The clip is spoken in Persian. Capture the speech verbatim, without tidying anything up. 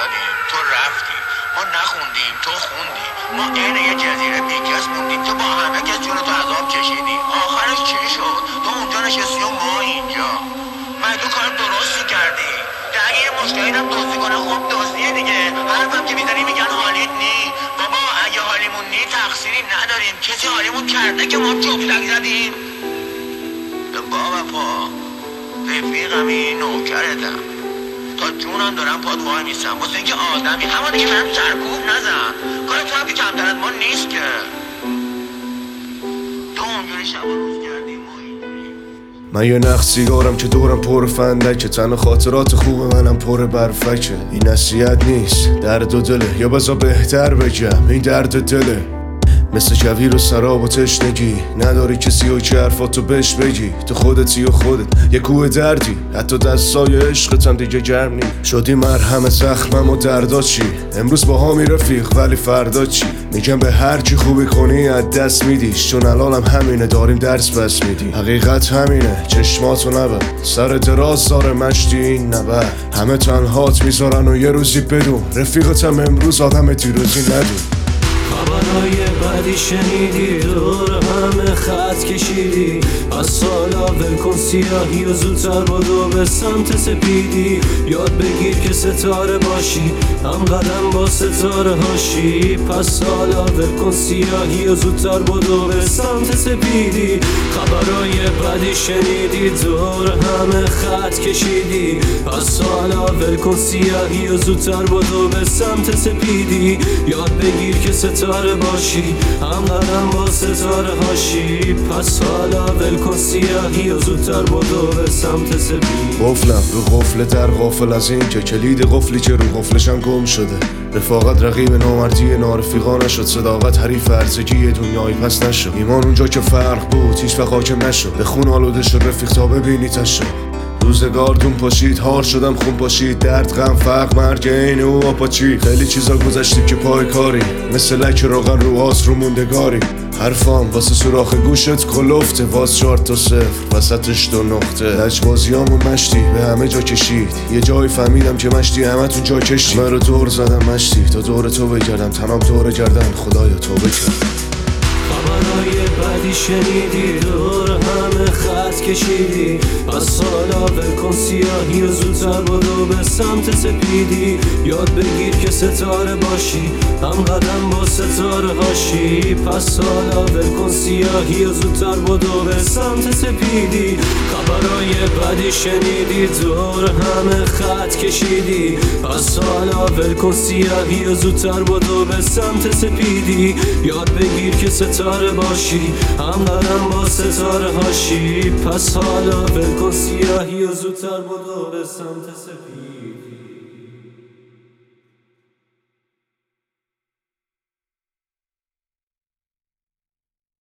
وایسادیم، تو رفتی، ما نخوندیم تو خوندی، ما عین یه جزیره بیکس موندیم، تو با همه کس جون تو عذاب کشیدی. آخرش چی شد؟ تو اونجا نشستی و ما اینجا. من تو کار درستی کردی. اگه یه مشتری هم دزدی کنه خب دزدیه دیگه. حرفم که میزنی میگن حالیت نی. بابا اگه حالیمون نی تقصیری نداریم، کسی حالیمون کرده که ما جفتک زدیم. بابا پا رفیقمی نوکرتم، تا جونم دارم پاد وای میستم واسه اینکه آدمی همانه که من سرکوب نزن. کار تو هم که کمتر از ما نیست که. تو اونجوری شب و روز کردی ما اینجوری. من یه نخ سیگارم که دورم پر فندکه، تن خاطرات خوب منم پر برفکه. این نصیحت نیست، درد و دله، یا بذار بهتر بگم این درد دله. مثل کویر و سراب و تشنگی، نداری کسی و که حرفاتو بهش بگی. تو خودتی و خودت یه کوه دردی، حتی دستای عشقت هم دیگه گرم نی. شدی مرهم زخمم و دردا چی؟ امروز با همی رفیق ولی فردا چی؟ میگم به هر کی خوبی کنی از دست میدیش، چون الانم همینه داریم درس بس میدی. حقیقت همینه چشماتو نبر، سر دراز داره مشتی این نبر. همه تنهات میذارن و یه روزی بدون رفیقتم امروز آدم دیروزی ندون. خبرهای بدی شنیدی، دور همه خط کشیدی. از سالا ولکن سیاهی و زودتر بدو به سمت سپیدی. یاد بگیر که ستاره باشی، هم قدم با ستاره هاشی. پس سالا ولکن سیاهی و زودتر بدو به سمت سپیدی. خبرهای بدی شنیدی، دور همه خط کشیدی. از سالا ولکن سیاهی و زودتر بدو به سمت سپیدی. یاد بگیر که ستاره باشی، هم قدم با ستاره هاشی. پس حالا ولکن سیاهی و زودتر بدو به سمت سپید. قفلم رو قفل در غافل از این که کلید قفلی که رو قفلشم گم شده. رفاقت رقیب نامردی نارفیقا نشد، صداقت حریف ارزگی دنیایی پس نشد. ایمان اونجا که فرق بود هیچ وقت حاکم نشد، به خون آلوده شد رفیق تا ببینی تشو. روزگار دون پاشید، هار شدم خون پاشید، درد غم فقر مرگ این او آپاچی. خیلی چیزا گذشتیم که پای کاری، مثل لک روغن رو آس رو موندگاری. حرفام واسه سوراخ گوشت کلفته، واس چهار تا صفر وسطش دو نقطه. لجبازیامون مشتی به همه جا کشید، یه جایی فهمیدم که مشتی همه تون جا کشتی. من رو دور زدم مشتی تا دور تو بگردم، تنام دور گردن خدایا تو بکرد. خبرهای بدی شنیدی، دور همه خط کشیدی. از سالا ولکن سیاهی و زودتر بدو به سمت سپیدی. یاد بگیر که ستاره باشی، هم قدم با ستاره هاشی. پس سالا ولکن سیاهی و زودتر بدو به سمت سپیدی. خبرهای بدی شنیدی، دور همه خط کشیدی. از سالا ولکن سیاهی و زودتر بدو به سمت سپیدی. یاد بگیر که ستاره باشی، هم قدم با ستاره هاشی. پس حالا ولکن سیاهی و زودتر بدو به سمت سپید.